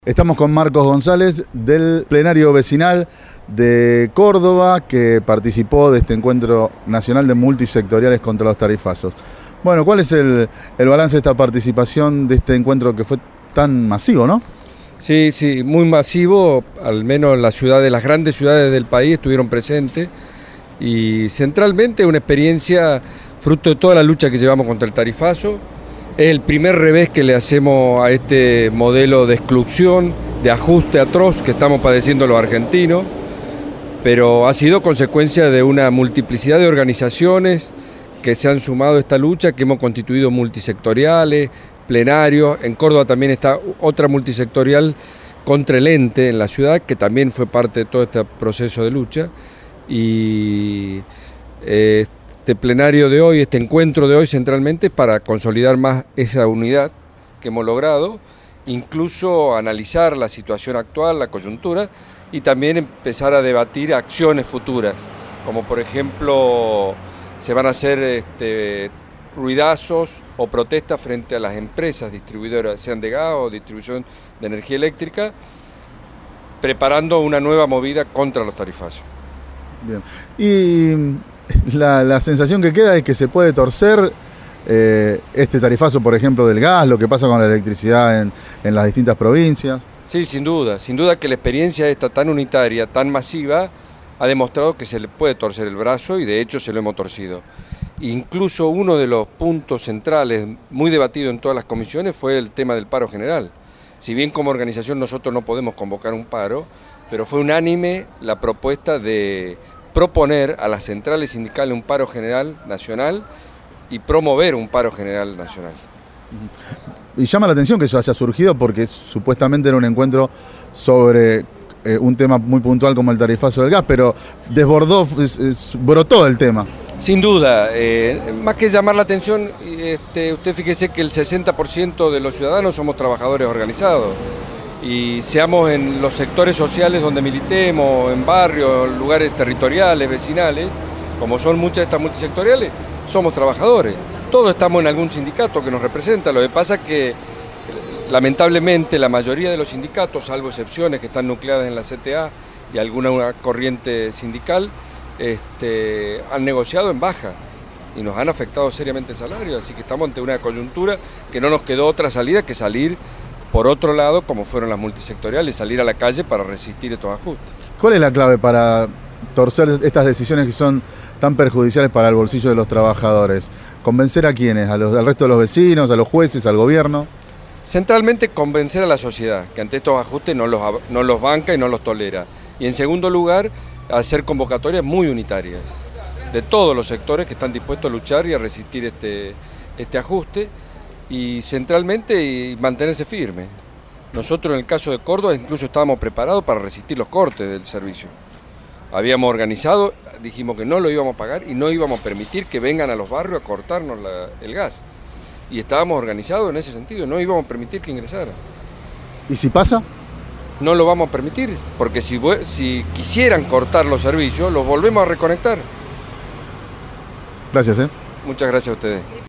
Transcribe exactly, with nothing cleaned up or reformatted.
Estamos con Marcos González del plenario vecinal de Córdoba que participó de este encuentro nacional de multisectoriales contra los tarifazos. Bueno, ¿cuál es el, el balance de esta participación de este encuentro que fue tan masivo, no? Sí, sí, muy masivo, al menos las ciudades, las grandes ciudades del país estuvieron presentes y centralmente una experiencia fruto de toda la lucha que llevamos contra el tarifazo. Es el primer revés que le hacemos a este modelo de exclusión, de ajuste atroz que estamos padeciendo los argentinos, pero ha sido consecuencia de una multiplicidad de organizaciones que se han sumado a esta lucha, que hemos constituido multisectoriales, plenarios. En Córdoba también está otra multisectorial contra el ente en la ciudad, que también fue parte de todo este proceso de lucha. Y eh, este plenario de hoy, este encuentro de hoy centralmente es para consolidar más esa unidad que hemos logrado, incluso analizar la situación actual, la coyuntura, y también empezar a debatir acciones futuras, como por ejemplo se van a hacer este, ruidazos o protestas frente a las empresas distribuidoras, sean de gas o distribución de energía eléctrica, preparando una nueva movida contra los tarifazos. Bien. Y la, la sensación que queda es que se puede torcer eh, este tarifazo, por ejemplo, del gas, lo que pasa con la electricidad en, en las distintas provincias. Sí, sin duda, sin duda que la experiencia esta tan unitaria, tan masiva, ha demostrado que se le puede torcer el brazo y de hecho se lo hemos torcido. Incluso uno de los puntos centrales muy debatido en todas las comisiones fue el tema del paro general. Si bien como organización nosotros no podemos convocar un paro, pero fue unánime la propuesta de proponer a las centrales sindicales un paro general nacional y promover un paro general nacional. Y llama la atención que eso haya surgido porque supuestamente era un encuentro sobre eh, un tema muy puntual como el tarifazo del gas, pero desbordó, es, es, brotó el tema. Sin duda, eh, más que llamar la atención, este, usted fíjese que el sesenta por ciento de los ciudadanos somos trabajadores organizados. Y seamos en los sectores sociales donde militemos, en barrios, lugares territoriales, vecinales, como son muchas de estas multisectoriales, somos trabajadores. Todos estamos en algún sindicato que nos representa. Lo que pasa es que, lamentablemente, la mayoría de los sindicatos, salvo excepciones que están nucleadas en la C T A y alguna una corriente sindical, este, han negociado en baja y nos han afectado seriamente el salario. Así que estamos ante una coyuntura que no nos quedó otra salida que salir por otro lado, como fueron las multisectoriales, salir a la calle para resistir estos ajustes. ¿Cuál es la clave para torcer estas decisiones que son tan perjudiciales para el bolsillo de los trabajadores? ¿Convencer a quiénes? ¿A los, al resto de los vecinos, a los jueces, al gobierno? Centralmente convencer a la sociedad, que ante estos ajustes no los, no los banca y no los tolera. Y en segundo lugar, hacer convocatorias muy unitarias de todos los sectores que están dispuestos a luchar y a resistir este, este ajuste. Y centralmente y mantenerse firme. Nosotros en el caso de Córdoba incluso estábamos preparados para resistir los cortes del servicio. Habíamos organizado, dijimos que no lo íbamos a pagar y no íbamos a permitir que vengan a los barrios a cortarnos la, el gas. Y estábamos organizados en ese sentido, no íbamos a permitir que ingresara. ¿Y si pasa? No lo vamos a permitir, porque si, si quisieran cortar los servicios, los volvemos a reconectar. Gracias, ¿eh? Muchas gracias a ustedes.